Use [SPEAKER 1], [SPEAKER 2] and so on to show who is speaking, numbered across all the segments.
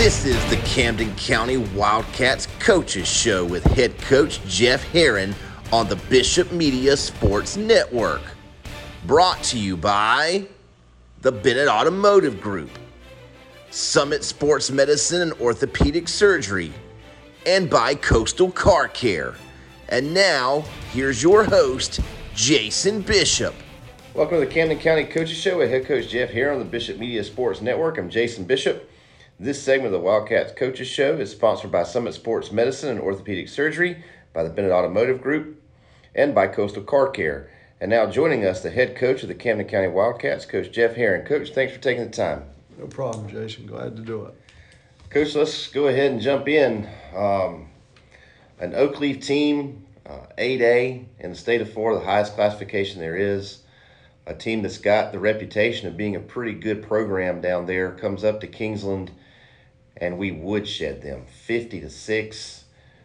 [SPEAKER 1] This is the Camden County Wildcats Coaches Show with head coach Jeff Herron on the Bishop Media Sports Network. Brought to you by the Bennett Automotive Group, Summit Sports Medicine and Orthopedic Surgery, and by Coastal Car Care. And now, here's your host, Jason Bishop.
[SPEAKER 2] Welcome to the Camden County Coaches Show with head coach Jeff Herron on the Bishop Media Sports Network. I'm Jason Bishop. This segment of the Wildcats Coaches Show is sponsored by Summit Sports Medicine and Orthopedic Surgery, by the Bennett Automotive Group, and by Coastal Car Care. And now joining us, the head coach of the Camden County Wildcats, Coach Jeff Herron. Coach, thanks for taking the time.
[SPEAKER 3] No problem, Jason. Glad to do it.
[SPEAKER 2] Coach, let's go ahead and jump in. An Oakleaf team, 8A in the state of Florida, the highest classification there is. A team that's got the reputation of being a pretty good program down there, comes up to Kingsland, and we woodshed them 50-6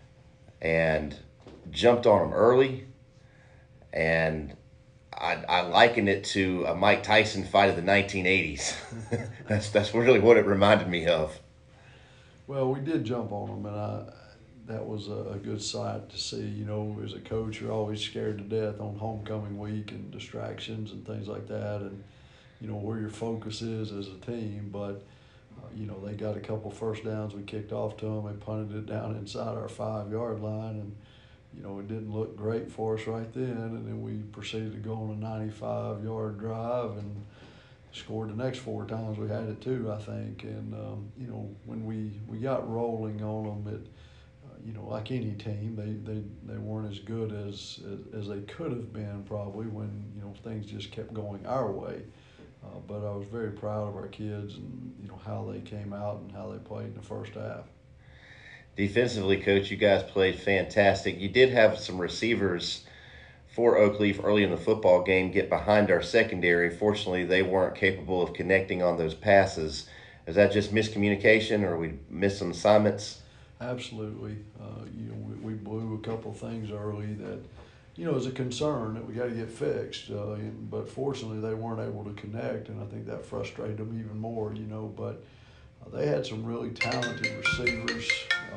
[SPEAKER 2] and jumped on them early. And I liken it to a Mike Tyson fight of the 1980s. That's really what it reminded me of.
[SPEAKER 3] Well, we did jump on them, and that was a good sight to see. You know, as a coach, you're always scared to death on homecoming week and distractions and things like that, and, you know, where your focus is as a team. But, you know, they got a couple first downs. We kicked off to them. They punted it down inside our 5-yard line, and, you know, it didn't look great for us right then. And then we proceeded to go on a 95-yard drive and scored the next 4 times we had it too, I think. And, you know, when we got rolling on them, you know, like any team, they weren't as good as they could have been probably when, you know, things just kept going our way. But I was very proud of our kids and, you know, how they came out and how they played in the first half.
[SPEAKER 2] Defensively, Coach, you guys played fantastic. You did have some receivers for Oakleaf early in the football game get behind our secondary. Fortunately, they weren't capable of connecting on those passes. Is that just miscommunication, or we missed some assignments?
[SPEAKER 3] Absolutely. You know, we blew a couple things early that, you know, is a concern that we got to get fixed. But fortunately, they weren't able to connect, and I think that frustrated them even more, you know. But they had some really talented receivers.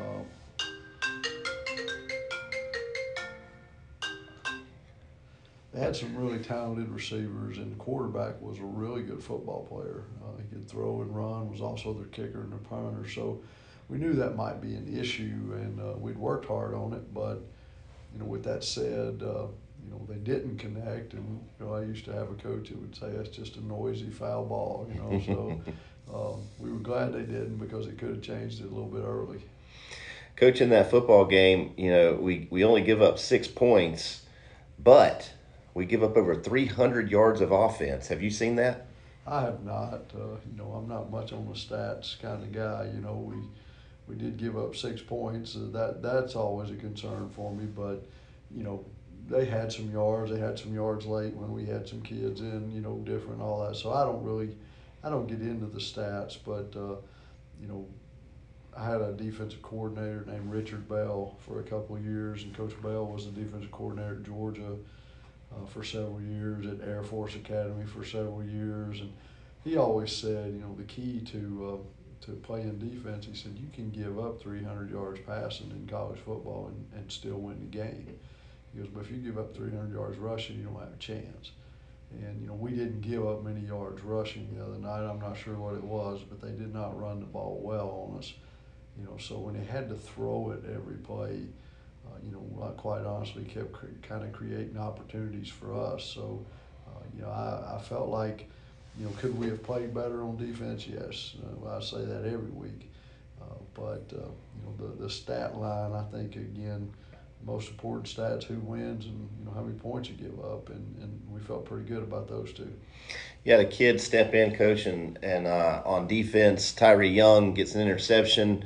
[SPEAKER 3] They had some really talented receivers, and the quarterback was a really good football player. He could throw and run, was also their kicker and their punter. So we knew that might be an issue, and we'd worked hard on it. But, you know, with that said, you know, they didn't connect. And, you know, I used to have a coach that would say that's just a noisy foul ball, you know. So we were glad they didn't, because it could have changed it a little bit early.
[SPEAKER 2] Coach, in that football game, you know, we only give up 6 points, but we give up over 300 yards of offense. Have you seen that?
[SPEAKER 3] I have not. You know, I'm not much on the stats kind of guy. You know, we did give up 6 points. That's always a concern for me. But, you know, they had some yards. They had some yards late when we had some kids in, you know, different, all that. So I don't get into the stats. But, you know, I had a defensive coordinator named Richard Bell for a couple of years, and Coach Bell was the defensive coordinator at Georgia for several years, at Air Force Academy for several years. And he always said, you know, the key to playing defense, he said, you can give up 300 yards passing in college football and still win the game. He goes, but if you give up 300 yards rushing, you don't have a chance. And, you know, we didn't give up many yards rushing the other night. I'm not sure what it was, but they did not run the ball well on us. You know, so when they had to throw it every play, you know, quite honestly, kept kind of creating opportunities for us. So, you know, I felt like, you know, could we have played better on defense? Yes. I say that every week. But you know, the stat line, I think, again, most important stats, who wins and, you know, how many points you give up. And we felt pretty good about those two.
[SPEAKER 2] You had a kid step in, Coach, and on defense, Tyree Young gets an interception,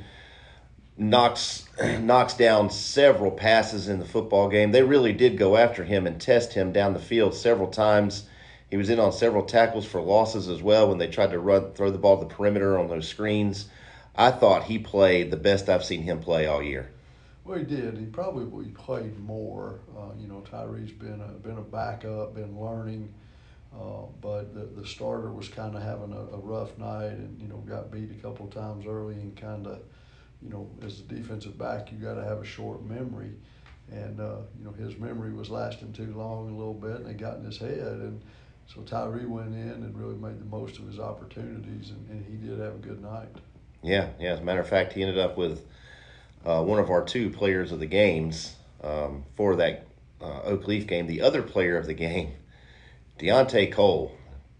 [SPEAKER 2] knocks down several passes in the football game. They really did go after him and test him down the field several times. He was in on several tackles for losses as well when they tried to throw the ball to the perimeter on those screens. I thought he played the best I've seen him play all year.
[SPEAKER 3] Well, he did. He probably played more. You know, Tyree's been a backup, been learning. But the starter was kind of having a rough night, and got beat a couple of times early, and kind of, as a defensive back, you got to have a short memory, and his memory was lasting too long a little bit, and it got in his head, and so Tyree went in and really made the most of his opportunities, and he did have a good night.
[SPEAKER 2] Yeah. As a matter of fact, he ended up with one of our two players of the games for that Oak Leaf game. The other player of the game, Deontay Cole,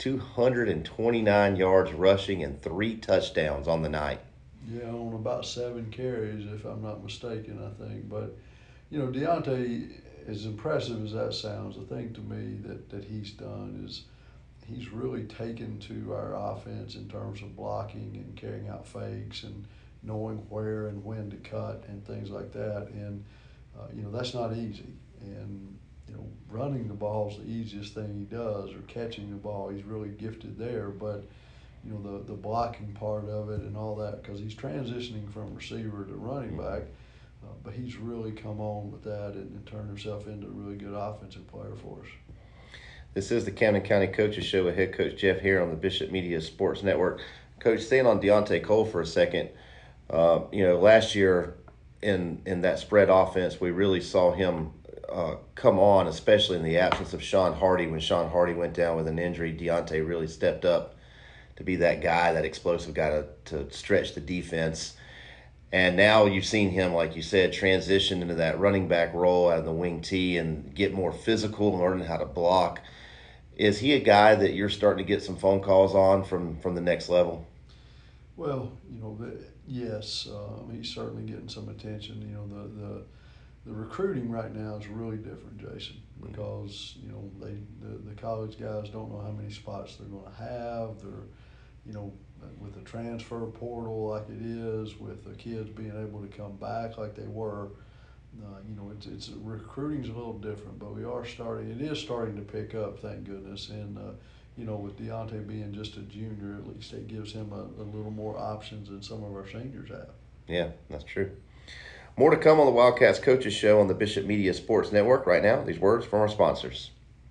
[SPEAKER 2] 229 yards rushing and 3 touchdowns on the night.
[SPEAKER 3] Yeah, on about 7 carries, if I'm not mistaken, I think. But, Deontay, as impressive as that sounds, the thing to me that he's done is he's really taken to our offense in terms of blocking and carrying out fakes and knowing where and when to cut and things like that. And, that's not easy. And, running the ball is the easiest thing he does, or catching the ball. He's really gifted there. But, the blocking part of it and all that, because he's transitioning from receiver to running back, but he's really come on with that and turned himself into a really good offensive player for us.
[SPEAKER 2] This is the Camden County Coaches Show with head coach Jeff here on the Bishop Media Sports Network. Coach, staying on Deontay Cole for a second, last year in that spread offense, we really saw him come on, especially in the absence of Sean Hardy. When Sean Hardy went down with an injury, Deontay really stepped up to be that guy, that explosive guy to stretch the defense. And now you've seen him, like you said, transition into that running back role out of the wing T and get more physical and learning how to block. Is he a guy that you're starting to get some phone calls on from the next level?
[SPEAKER 3] Well, yes, he's certainly getting some attention. The recruiting right now is really different, Jason, because the college guys don't know how many spots they're going to have. They're, with the transfer portal like it is, with the kids being able to come back like they were, it's recruiting's a little different. But it is starting to pick up, thank goodness. And with Deontay being just a junior, at least it gives him a little more options than some of our seniors have.
[SPEAKER 2] Yeah, that's true. More to come on the Wildcats Coaches Show on the Bishop Media Sports Network. Right now, these words from our sponsors.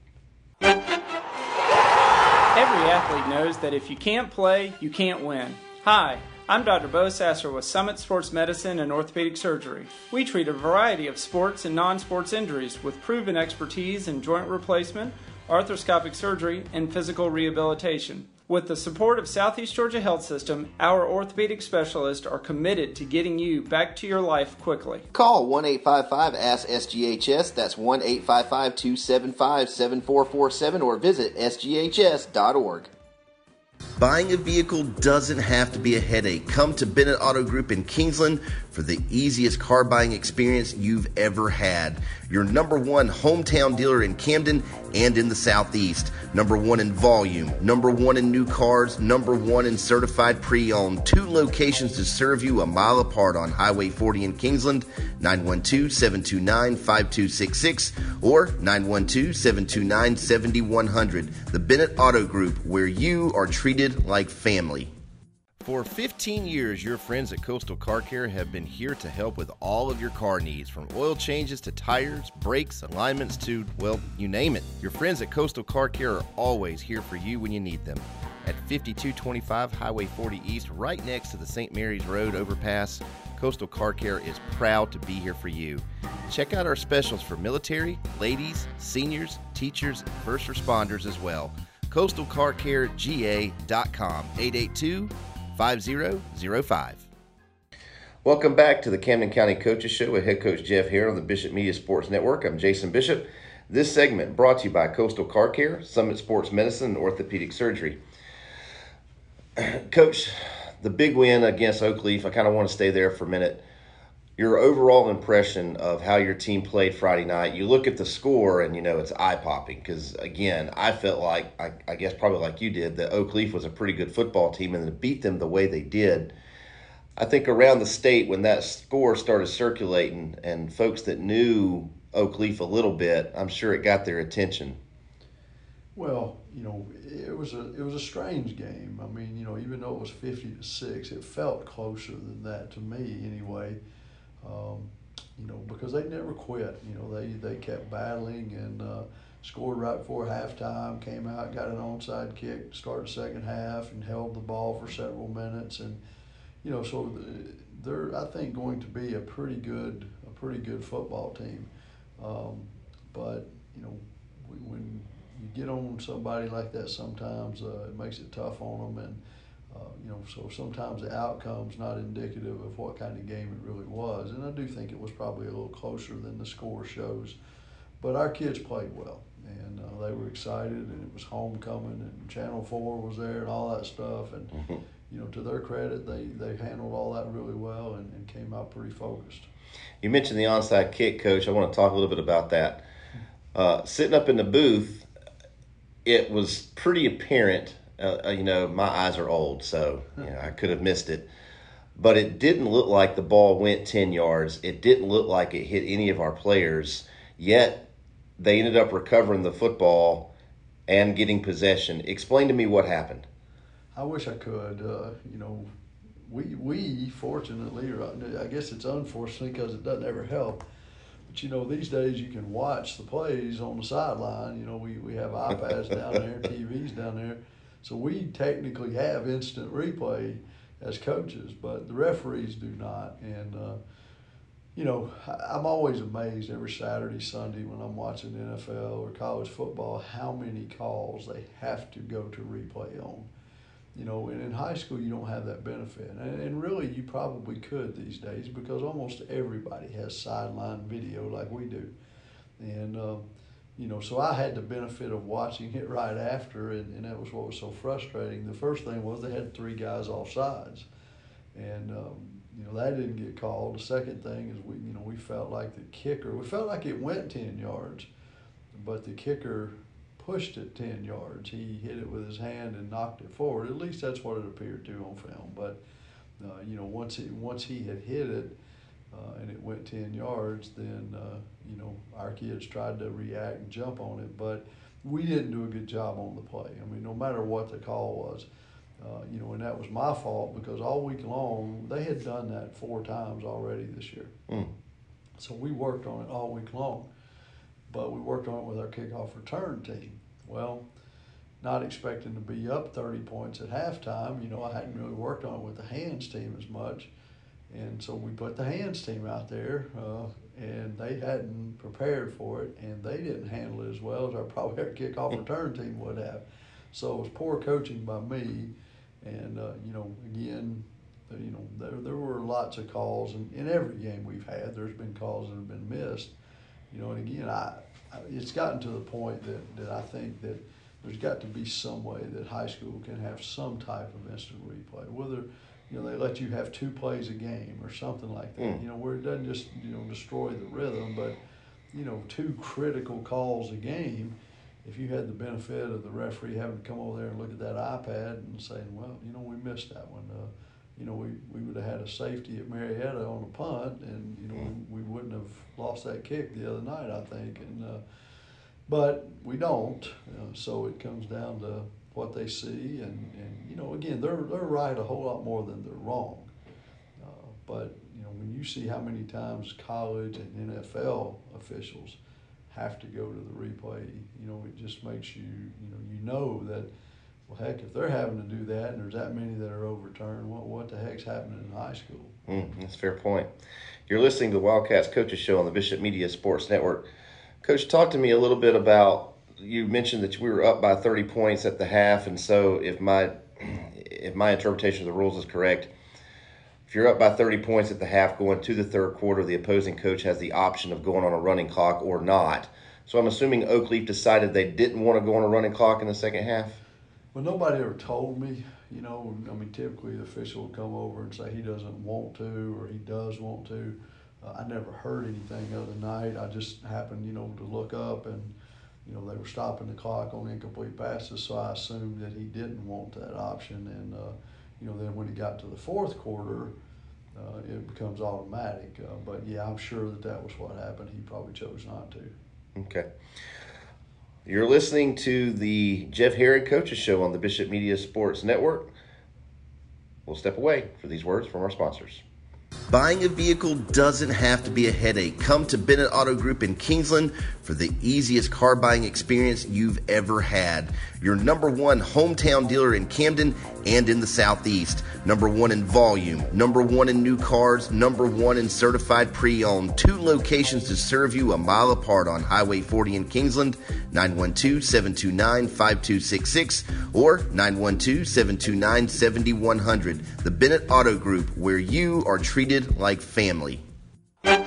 [SPEAKER 4] Every athlete knows that if you can't play, you can't win. Hi, I'm Dr. Bo Sasser with Summit Sports Medicine and Orthopedic Surgery. We treat a variety of sports and non-sports injuries with proven expertise in joint replacement, arthroscopic surgery, and physical rehabilitation. With the support of Southeast Georgia Health System, our orthopedic specialists are committed to getting you back to your life quickly.
[SPEAKER 1] Call 1-855-ASK-SGHS. That's 1-855-275-7447 or visit sghs.org. Buying a vehicle doesn't have to be a headache. Come to Bennett Auto Group in Kingsland for the easiest car buying experience you've ever had. Your number one hometown dealer in Camden and in the Southeast. Number one in volume, number one in new cars, number one in certified pre-owned. 2 locations to serve you a mile apart on Highway 40 in Kingsland, 912-729-5266 or 912-729-7100. The Bennett Auto Group, where you are treated like family. For 15 years, your friends at Coastal Car Care have been here to help with all of your car needs, from oil changes to tires, brakes, alignments to, well, you name it. Your friends at Coastal Car Care are always here for you when you need them. At 5225 Highway 40 East, right next to the St. Mary's Road overpass, Coastal Car Care is proud to be here for you. Check out our specials for military, ladies, seniors, teachers, and first responders as well. CoastalCarCareGA.com, 882-5005. Welcome back to the Camden County Coaches Show with head coach Jeff here on the Bishop Media Sports Network. I'm Jason Bishop. This segment brought to you by Coastal Car Care, Summit Sports Medicine, and Orthopedic Surgery. Coach, the big win against Oak Leaf, I kind of want to stay there for a minute. Your overall impression of how your team played Friday night, you look at the score and, it's eye-popping because, again, I felt like, I guess probably like you did, that Oak Leaf was a pretty good football team, and to beat them the way they did, I think around the state when that score started circulating and folks that knew Oak Leaf a little bit, I'm sure it got their attention.
[SPEAKER 3] Well, it was a strange game. I mean, even though it was 50-6, it felt closer than that to me anyway. Because they never quit. They kept battling, and scored right before halftime, came out, got an onside kick, started the second half, and held the ball for several minutes. And so they're, I think, going to be a pretty good football team. But when you get on somebody like that, sometimes it makes it tough on them, and so sometimes the outcome's not indicative of what kind of game it really was. And I do think it was probably a little closer than the score shows. But our kids played well, and they were excited, and it was homecoming, and Channel 4 was there and all that stuff. And, to their credit, they handled all that really well and came out pretty focused.
[SPEAKER 2] You mentioned the onside kick, Coach. I want to talk a little bit about that. Sitting up in the booth, it was pretty apparent. My eyes are old, so I could have missed it. But it didn't look like the ball went 10 yards. It didn't look like it hit any of our players. Yet they ended up recovering the football and getting possession. Explain to me what happened.
[SPEAKER 3] I wish I could. We fortunately, or I guess it's unfortunately because it doesn't ever help. But these days you can watch the plays on the sideline. We have iPads down there, TVs down there. So we technically have instant replay as coaches, but the referees do not. And, I'm always amazed every Saturday, Sunday when I'm watching NFL or college football how many calls they have to go to replay on. And in high school you don't have that benefit. And really you probably could these days because almost everybody has sideline video like we do. And, so I had the benefit of watching it right after, and that was what was so frustrating. The first thing was they had 3 guys off sides, and that didn't get called. The second thing is we felt like we felt like it went 10 yards, but the kicker pushed it 10 yards. He hit it with his hand and knocked it forward. At least that's what it appeared to on film. But once he had hit it, and it went 10 yards, then, our kids tried to react and jump on it, but we didn't do a good job on the play. I mean, no matter what the call was, and that was my fault because all week long, they had done that 4 times already this year. So we worked on it all week long, but we worked on it with our kickoff return team. Well, not expecting to be up 30 points at halftime, I hadn't really worked on it with the hands team as much. And so we put the hands team out there, and they hadn't prepared for it, and they didn't handle it as well as our kickoff return team would have. So it was poor coaching by me, and again, there were lots of calls, and in every game we've had, there's been calls that have been missed, and again, it's gotten to the point that I think that there's got to be some way that high school can have some type of instant replay, whether they let you have 2 plays a game or something like that, where it doesn't just, destroy the rhythm, but, 2 critical calls a game. If you had the benefit of the referee having to come over there and look at that iPad and saying, well, we missed that one. We would have had a safety at Marietta on a punt, and, we wouldn't have lost that kick the other night, I think. And but we don't, so it comes down to what they see, and again, they're right a whole lot more than they're wrong. But when you see how many times college and NFL officials have to go to the replay, it just makes you that, well, heck, if they're having to do that and there's that many that are overturned, what the heck's happening in high school?
[SPEAKER 2] That's a fair point. You're listening to the Wildcats Coaches Show on the Bishop Media Sports Network. Coach, talk to me a little bit about, you mentioned that we were up by 30 points at the half, and so if my interpretation of the rules is correct, if you're up by 30 points at the half going to the third quarter, the opposing coach has the option of going on a running clock or not. So I'm assuming Oakleaf decided they didn't want to go on a running clock in the second half?
[SPEAKER 3] Well, nobody ever told me, typically the official will come over and say he doesn't want to or he does want to. I never heard anything the other night. I just happened, to look up and, they were stopping the clock on incomplete passes, so I assumed that he didn't want that option. And, then when he got to the fourth quarter, it becomes automatic. But, yeah, I'm sure that was what happened. He probably chose not to.
[SPEAKER 2] Okay. You're listening to the Jeff Herring Coaches Show on the Bishop Media Sports Network. We'll step away for these words from our sponsors.
[SPEAKER 1] Buying a vehicle doesn't have to be a headache. Come to Bennett Auto Group in Kingsland for the easiest car buying experience you've ever had. Your number one hometown dealer in Camden and in the Southeast. Number one in volume, number one in new cars, number one in certified pre-owned. 2 locations to serve you a mile apart on Highway 40 in Kingsland, 912-729-5266 or 912-729-7100. The Bennett Auto Group, where you are treated like family.
[SPEAKER 4] Every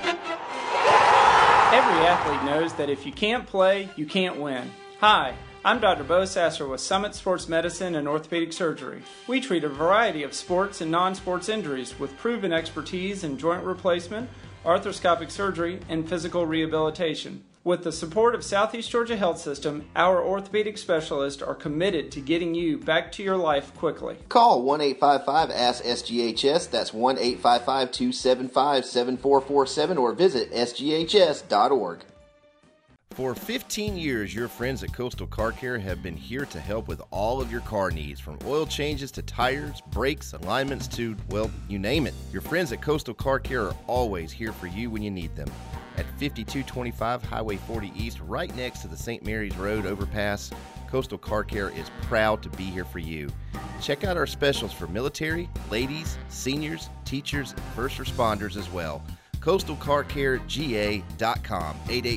[SPEAKER 4] athlete knows that if you can't play, you can't win. Hi, I'm Dr. Bo Sasser with Summit Sports Medicine and Orthopedic Surgery. We treat a variety of sports and non-sports injuries with proven expertise in joint replacement, arthroscopic surgery, and physical rehabilitation. With the support of Southeast Georgia Health System, our orthopedic specialists are committed to getting you back to your life quickly.
[SPEAKER 1] Call 1-855-ASK-SGHS. That's 1-855-275-7447 or visit sghs.org. For 15 years, your friends at Coastal Car Care have been here to help with all of your car needs, from oil changes to tires, brakes, alignments to, well, you name it. Your friends at Coastal Car Care are always here for you when you need them. At 5225 Highway 40 East, right next to the St. Mary's Road overpass, Coastal Car Care is proud to be here for you. Check out our specials for military, ladies, seniors, teachers, and first responders as well. CoastalCarCareGA.com,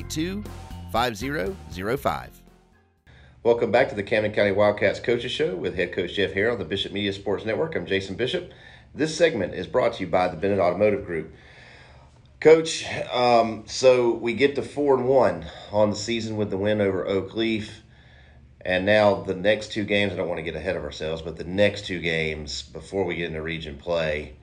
[SPEAKER 1] 882-5005.
[SPEAKER 2] Welcome back to the Camden County Wildcats Coaches Show with head coach Jeff Hare on the Bishop Media Sports Network. I'm Jason Bishop. This segment is brought to you by the Bennett Automotive Group. Coach, so we get to 4-1 on the season with the win over Oak Leaf. And now the next 2 games, I don't want to get ahead of ourselves, but the next 2 games before we get into region play,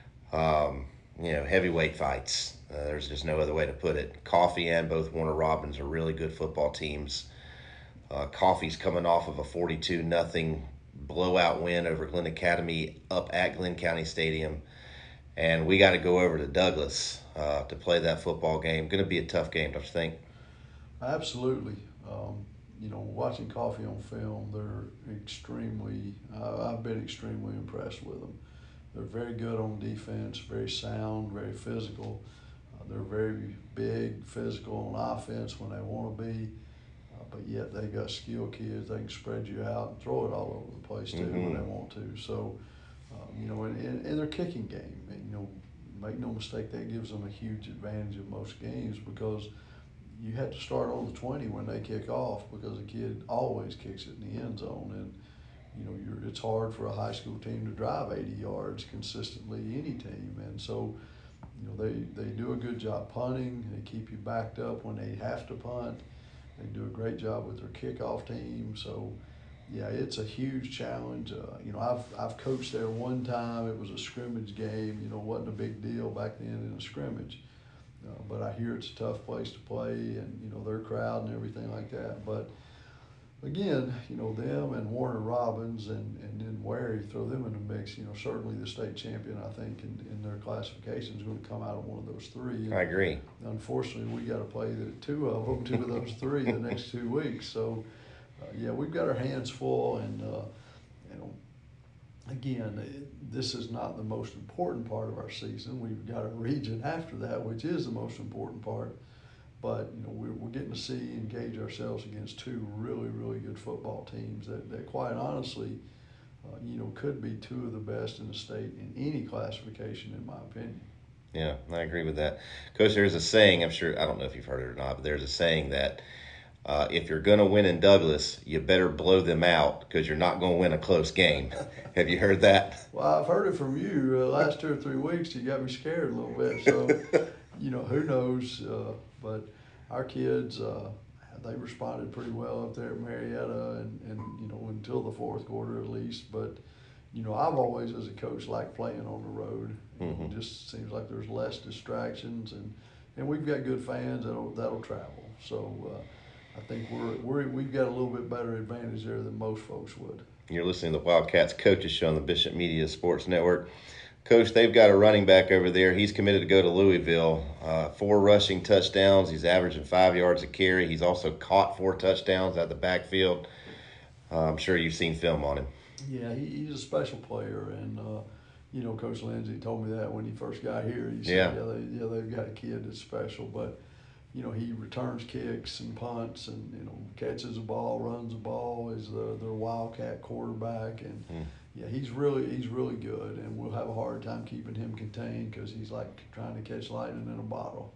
[SPEAKER 2] heavyweight fights. There's just no other way to put it. Coffee and both Warner Robins are really good football teams. Coffee's coming off of a 42-0 blowout win over Glen Academy up at Glen County Stadium. And we got to go over to Douglas to play that football game. Going to be a tough game, don't you think?
[SPEAKER 3] Absolutely. Watching Coffee on film, they're extremely, I've been extremely impressed with them. They're very good on defense, very sound, very physical. They're very big, physical on offense when they want to be, but yet they got skilled kids. They can spread you out and throw it all over the place too when they want to. So, in their kicking game, make no mistake, that gives them a huge advantage in most games because you have to start on the 20 when they kick off because the kid always kicks it in the end zone. And, it's hard for a high school team to drive 80 yards consistently, any team. And so, they do a good job punting. They keep you backed up when they have to punt. They do a great job with their kickoff team. So, yeah, it's a huge challenge. I've coached there one time. It was a scrimmage game. Wasn't a big deal back then in a scrimmage. But I hear it's a tough place to play and, their crowd and everything like that. But, again, them and Warner Robins and then Wary, throw them in the mix. Certainly the state champion, I think, in their classification is going to come out of one of those 3. And
[SPEAKER 2] I agree.
[SPEAKER 3] Unfortunately, we got to play two of those 3 the next 2 weeks. So, we've got our hands full, and again, this is not the most important part of our season. We've got a region after that, which is the most important part. But we're getting to see and gauge ourselves against 2 really, really good football teams that quite honestly, could be 2 of the best in the state in any classification, in my opinion.
[SPEAKER 2] Yeah, I agree with that. Coach, there's a saying, I don't know if you've heard it or not, but there's a saying that if you're going to win in Douglas, you better blow them out because you're not going to win a close game. Have you heard that?
[SPEAKER 3] Well, I've heard it from you. Last 2 or 3 weeks, you got me scared a little bit. So, who knows? But our kids, they responded pretty well up there at Marietta and until the 4th quarter at least. But, I've always, as a coach, liked playing on the road. It just seems like there's less distractions, and we've got good fans that'll travel. So, I think we've got a little bit better advantage there than most folks would.
[SPEAKER 2] You're listening to the Wildcats Coaches Show on the Bishop Media Sports Network. Coach, they've got a running back over there. He's committed to go to Louisville. 4 rushing touchdowns. He's averaging 5 yards a carry. He's also caught 4 touchdowns out of the backfield. I'm sure you've seen film on him.
[SPEAKER 3] Yeah, he's a special player, and you know, Coach Lindsey told me that when he first got here. He said,
[SPEAKER 2] Yeah.
[SPEAKER 3] they've got a kid that's special, but you know, he returns kicks and punts and, you know, catches the ball, runs the ball, is their Wildcat quarterback. And, yeah, he's really good, and we'll have a hard time keeping him contained because he's like trying to catch lightning in a bottle.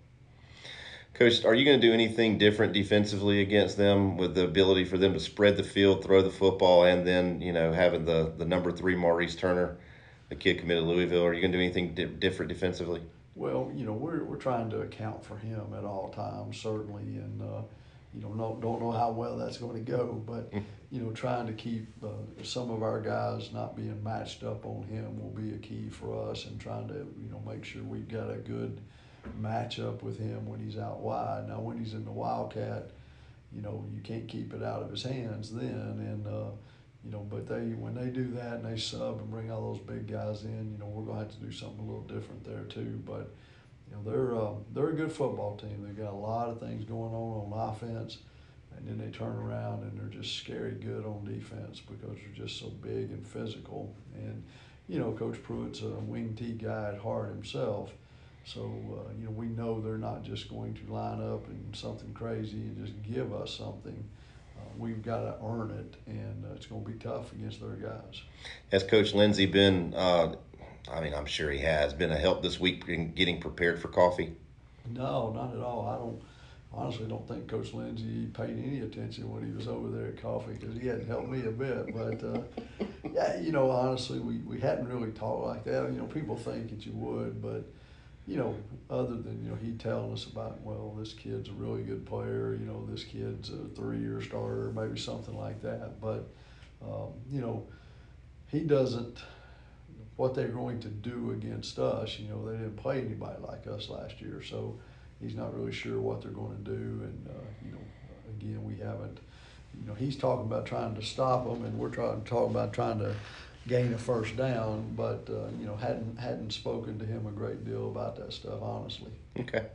[SPEAKER 2] Coach, are you going to do anything different defensively against them with the ability for them to spread the field, throw the football, and then, you know, having the number 3 Maurice Turner, the kid committed to Louisville? Are you going to do anything different defensively?
[SPEAKER 3] Well, you know, we're trying to account for him at all times, certainly, and you know, don't know how well that's going to go, but you know, trying to keep some of our guys not being matched up on him will be a key for us, and trying to, you know, make sure we've got a good matchup with him when he's out wide. Now, when he's in the Wildcat, you know, you can't keep it out of his hands then, and you know, but when they do that and they sub and bring all those big guys in, you know, we're going to have to do something a little different there too. But you know, they're a good football team. They've got a lot of things going on offense, and then they turn around and they're just scary good on defense because they're just so big and physical. And you know, Coach Pruitt's a wing T guy at heart himself, so you know, we know they're not just going to line up and something crazy and just give us something. We've got to earn it, and it's going to be tough against their guys.
[SPEAKER 2] Has Coach Lindsey been, I mean, I'm sure he has, been a help this week in getting prepared for Coffee?
[SPEAKER 3] No, not at all. I honestly don't think Coach Lindsey paid any attention when he was over there at Coffee because he hadn't helped me a bit. But, yeah, you know, honestly, we hadn't really talked like that. You know, people think that you would, but, you know, other than, you know, he telling us about, well, this kid's a really good player, you know, this kid's a 3-year starter, maybe something like that. But, you know, he doesn't, what they're going to do against us, you know, they didn't play anybody like us last year, so he's not really sure what they're going to do. And, you know, again, we haven't, you know, he's talking about trying to stop them, and we're talking about trying to gain a first down, but you know, hadn't spoken to him a great deal about that stuff, honestly.
[SPEAKER 2] Okay.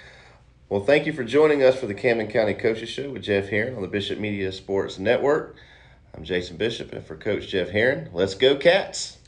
[SPEAKER 2] Well, thank you for joining us for the Camden County Coaches Show with Jeff Herron on the Bishop Media Sports Network. I'm Jason Bishop, and for Coach Jeff Herron, let's go Cats!